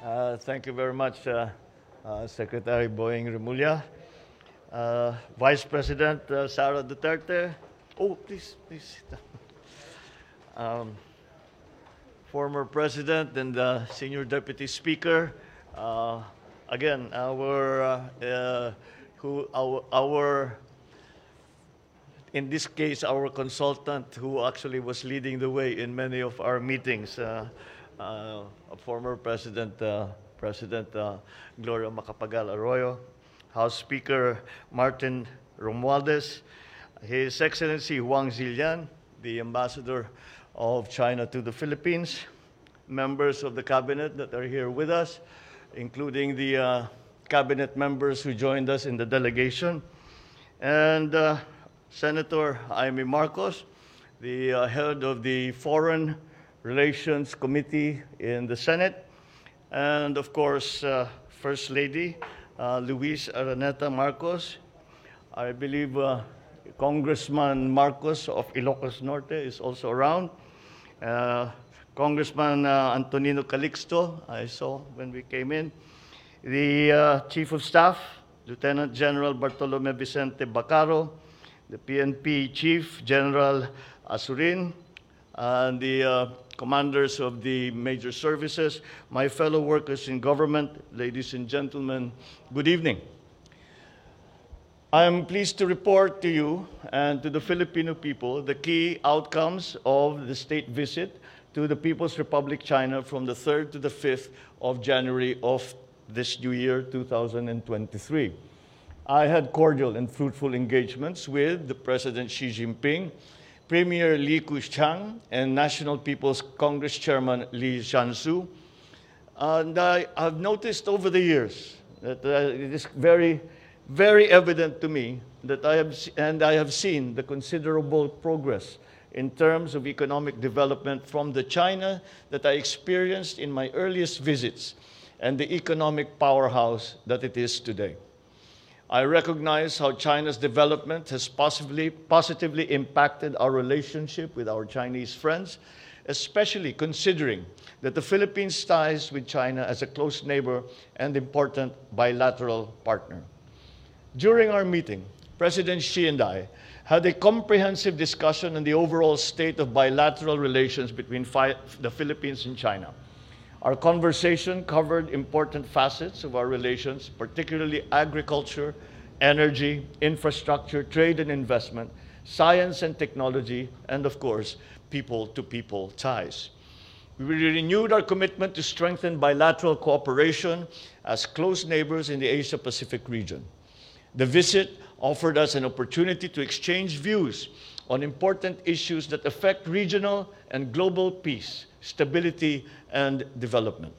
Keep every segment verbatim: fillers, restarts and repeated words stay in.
Uh, thank you very much, uh, uh, Secretary Boying Remulla. Uh, Vice President uh, Sara Duterte. Oh, please, please sit down. Um, former President and uh, Senior Deputy Speaker. Uh, again, our, uh, uh, who, our, our, in this case, our consultant who actually was leading the way in many of our meetings. Uh, Uh, former President uh, President uh, Gloria Macapagal Arroyo, House Speaker Martin Romualdez, His Excellency Wang Zilian, the Ambassador of China to the Philippines, members of the Cabinet that are here with us, including the uh, Cabinet members who joined us in the delegation, and uh, Senator Jaime Marcos, the uh, head of the Foreign Relations Committee in the Senate, and of course, uh, First Lady uh, Luis Araneta Marcos. I believe uh, Congressman Marcos of Ilocos Norte is also around. Uh, Congressman uh, Antonino Calixto, I saw when we came in. The uh, Chief of Staff, Lieutenant General Bartolome Vicente Bacaro, the P N P Chief General Asurin, and the uh, commanders of the major services, my fellow workers in government, ladies and gentlemen, good evening. I am pleased to report to you and to the Filipino people the key outcomes of the state visit to the People's Republic China from the third to the fifth of January of this new year, two thousand twenty-three. I had cordial and fruitful engagements with the President Xi Jinping, Premier Li Keqiang, and National People's Congress Chairman Li Zhanshu. And I have noticed over the years that uh, it is very, very evident to me that I have, and I have seen the considerable progress in terms of economic development from the China that I experienced in my earliest visits and the economic powerhouse that it is today. I recognize how China's development has possibly, positively impacted our relationship with our Chinese friends, especially considering that the Philippines' ties with China as a close neighbor and important bilateral partner. During our meeting, President Xi and I had a comprehensive discussion on the overall state of bilateral relations between the Philippines and China. Our conversation covered important facets of our relations, particularly agriculture, energy, infrastructure, trade and investment, science and technology, and of course, people-to-people ties. We renewed our commitment to strengthen bilateral cooperation as close neighbors in the Asia-Pacific region. The visit offered us an opportunity to exchange views on important issues that affect regional and global peace, stability, and development.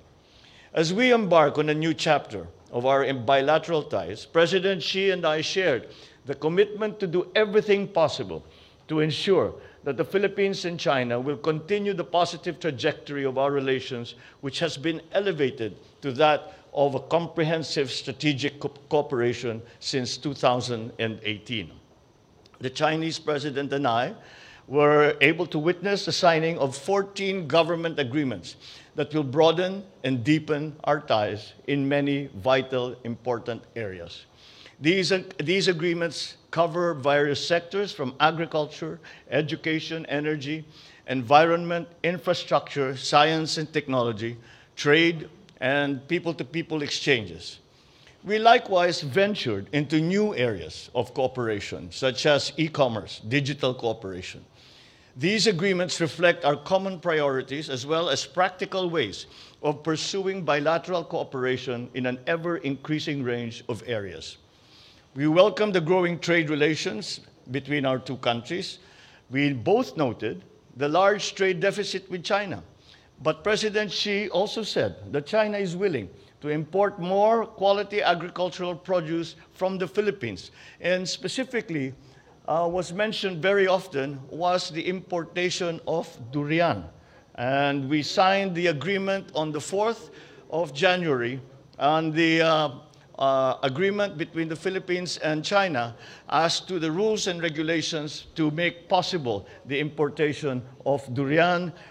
As we embark on a new chapter of our bilateral ties, President Xi and I shared the commitment to do everything possible to ensure that the Philippines and China will continue the positive trajectory of our relations, which has been elevated to that of a comprehensive strategic co- cooperation since two thousand eighteen. The Chinese President and I were able to witness the signing of fourteen government agreements that will broaden and deepen our ties in many vital, important areas. These, these agreements cover various sectors from agriculture, education, energy, environment, infrastructure, science and technology, trade, and people-to-people exchanges. We likewise ventured into new areas of cooperation, such as e-commerce, digital cooperation. These agreements reflect our common priorities as well as practical ways of pursuing bilateral cooperation in an ever-increasing range of areas. We welcome the growing trade relations between our two countries. We both noted the large trade deficit with China, but President Xi also said that China is willing to import more quality agricultural produce from the Philippines, and specifically, Uh, was mentioned very often was the importation of durian. And we signed the agreement on the fourth of January, and the uh, uh, agreement between the Philippines and China as to the rules and regulations to make possible the importation of durian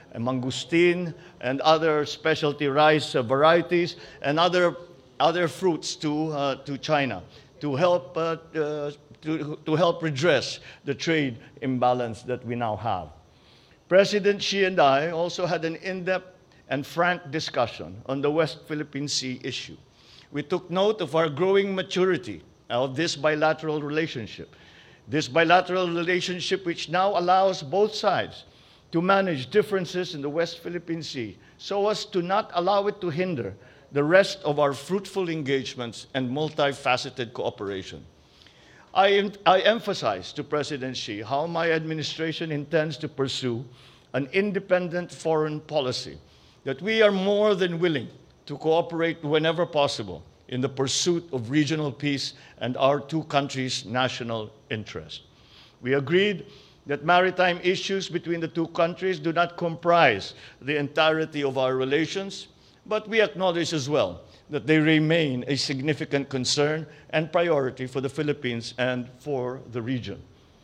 and mangosteen, and other specialty rice uh, varieties, and other, other fruits to, uh, to China to help, uh, uh, to, to help redress the trade imbalance that we now have. President Xi and I also had an in-depth and frank discussion on the West Philippine Sea issue. We took note of our growing maturity of this bilateral relationship. This bilateral relationship which now allows both sides to manage differences in the West Philippine Sea so as to not allow it to hinder the rest of our fruitful engagements and multifaceted cooperation. I, em I emphasize to President Xi how my administration intends to pursue an independent foreign policy, that we are more than willing to cooperate whenever possible in the pursuit of regional peace and our two countries' national interest. We agreed that maritime issues between the two countries do not comprise the entirety of our relations, but we acknowledge as well that they remain a significant concern and priority for the Philippines and for the region.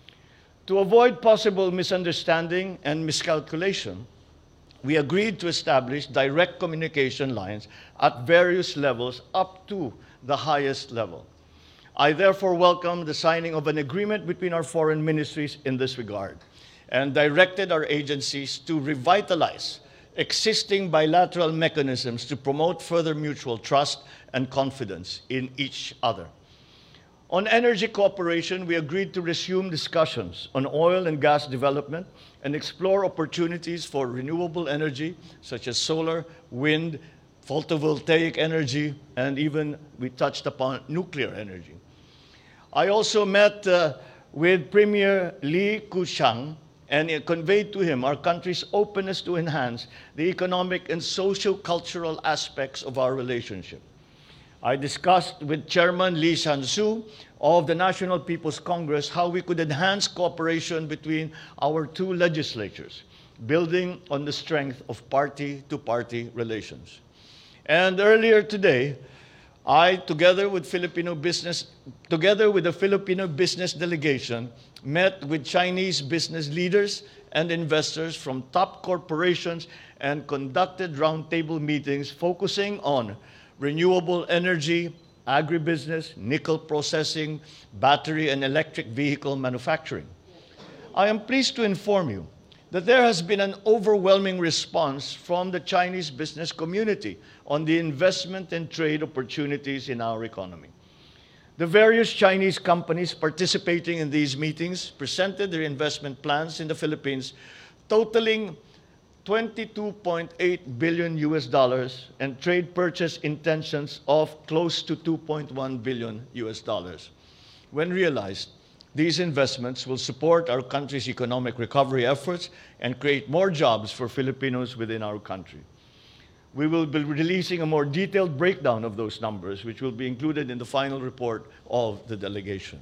To avoid possible misunderstanding and miscalculation, we agreed to establish direct communication lines at various levels up to the highest level. I therefore welcome the signing of an agreement between our foreign ministries in this regard and directed our agencies to revitalize existing bilateral mechanisms to promote further mutual trust and confidence in each other. On energy cooperation, we agreed to resume discussions on oil and gas development and explore opportunities for renewable energy, such as solar, wind, photovoltaic energy, and even we touched upon nuclear energy. I also met uh, with Premier Li Keqiang and it conveyed to him our country's openness to enhance the economic and socio-cultural aspects of our relationship. I discussed with Chairman Lee San-soo of the National People's Congress how we could enhance cooperation between our two legislatures, building on the strength of party-to-party relations. And earlier today, I, together with Filipino business, together with the Filipino business delegation, met with Chinese business leaders and investors from top corporations and conducted roundtable meetings focusing on renewable energy, agribusiness, nickel processing, battery and electric vehicle manufacturing. I am pleased to inform you that there has been an overwhelming response from the Chinese business community on the investment and trade opportunities in our economy. The various Chinese companies participating in these meetings presented their investment plans in the Philippines, totaling twenty-two point eight billion U S dollars and trade purchase intentions of close to two point one billion U S dollars. When realized, these investments will support our country's economic recovery efforts and create more jobs for Filipinos within our country. We will be releasing a more detailed breakdown of those numbers, which will be included in the final report of the delegation.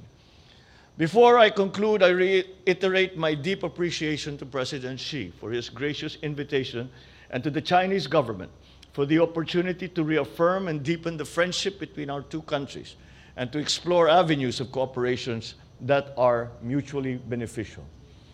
Before I conclude, I reiterate my deep appreciation to President Xi for his gracious invitation and to the Chinese government for the opportunity to reaffirm and deepen the friendship between our two countries and to explore avenues of cooperation that are mutually beneficial.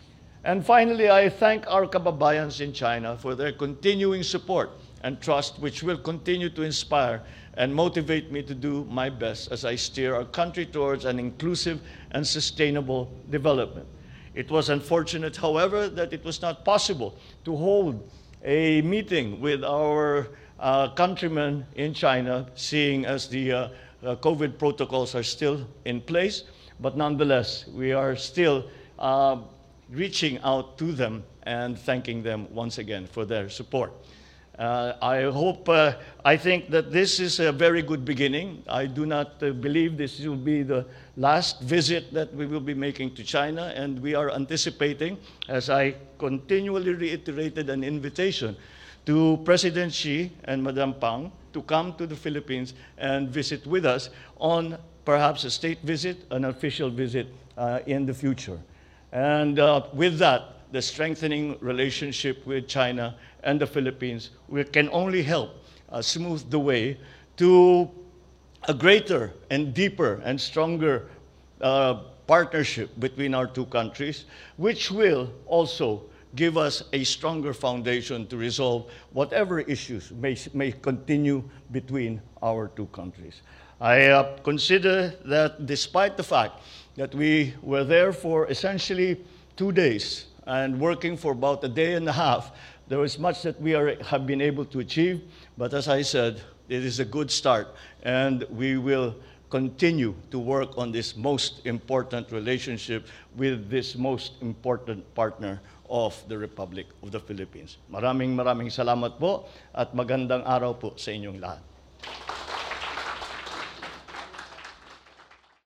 And finally, I thank our kababayans in China for their continuing support and trust, which will continue to inspire and motivate me to do my best as I steer our country towards an inclusive and sustainable development. It was unfortunate, however, that it was not possible to hold a meeting with our uh, countrymen in China, seeing as the uh, uh, COVID protocols are still in place. But nonetheless, we are still uh, reaching out to them and thanking them once again for their support. Uh, I hope, uh, I think that this is a very good beginning. I do not uh, believe this will be the last visit that we will be making to China, and we are anticipating, as I continually reiterated an invitation to President Xi and Madam Pang to come to the Philippines and visit with us on perhaps a state visit, an official visit uh, in the future. And uh, with that, the strengthening relationship with China and the Philippines, we can only help uh, smooth the way to a greater and deeper and stronger uh, partnership between our two countries, which will also give us a stronger foundation to resolve whatever issues may, may continue between our two countries. I uh, consider that despite the fact that we were there for essentially two days and working for about a day and a half, there was much that we are, have been able to achieve, but as I said, it is a good start, and we will continue to work on this most important relationship with this most important partner of the Republic of the Philippines. Maraming maraming salamat po at magandang araw po sa inyong lahat.